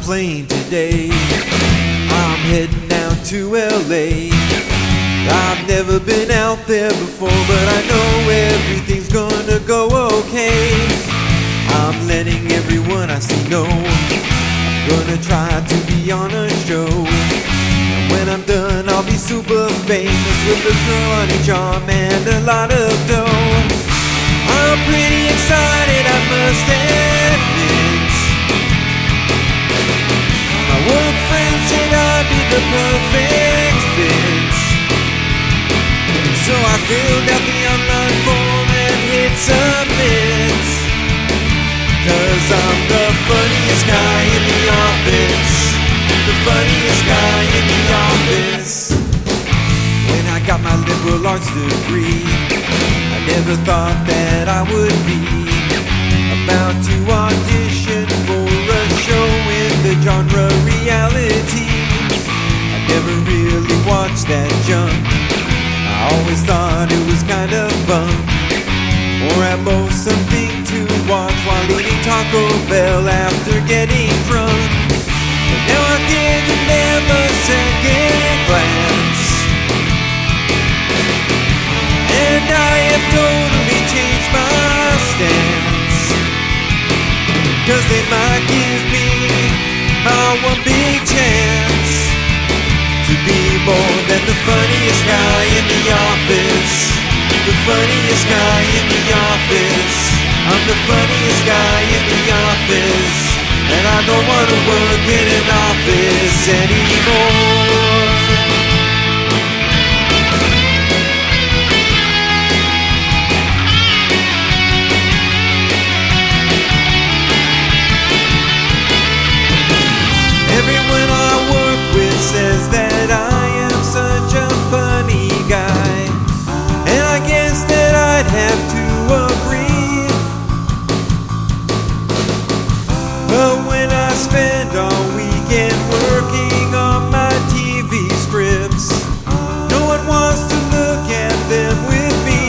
plane today. I'm heading out to LA. I've never been out there before, but I know everything's gonna go okay. I'm letting everyone I see know I'm gonna try to be on a show. And when I'm done, I'll be super famous with a girl on each arm and a lot of dough. I'm pretty excited, I must admit. My work friends said I'd be the perfect fit. So I filled out the online form and hit submit. 'Cause I'm the funniest guy in the office. The funniest guy in the office. When I got my liberal arts degree, I never thought that I would be about to audition for a show in the genre reality. I never really watched that junk. I always thought it was kind of fun, or at most something to watch while eating Taco Bell after getting drunk. But now I've given them a second glance, and I have totally changed my stance. 'Cause they might give me my one big chance to be more than the funniest guy in the office. The funniest guy in the office. I'm the funniest guy in the office, and I don't want to work in an office anymore. Everyone I work with says that I am such a funny guy, and I guess that I'd have to agree. But when I spend all weekend working on my TV scripts, no one wants to look at them with me.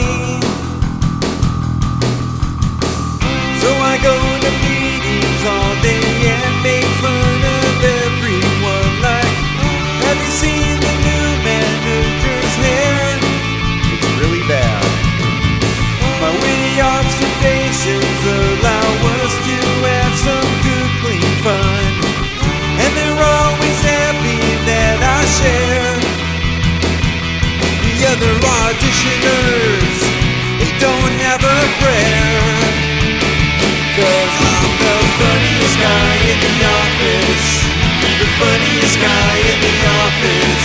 So I go to meetings all day and make fun of everyone, like, have you seen the new manager's hair? It's really bad. My witty observations allow us to have some good, clean fun, and they're always happy that I share. The other auditioners, they don't have a prayer. 'Cause I'm the funniest guy in the office. The funniest guy in the office.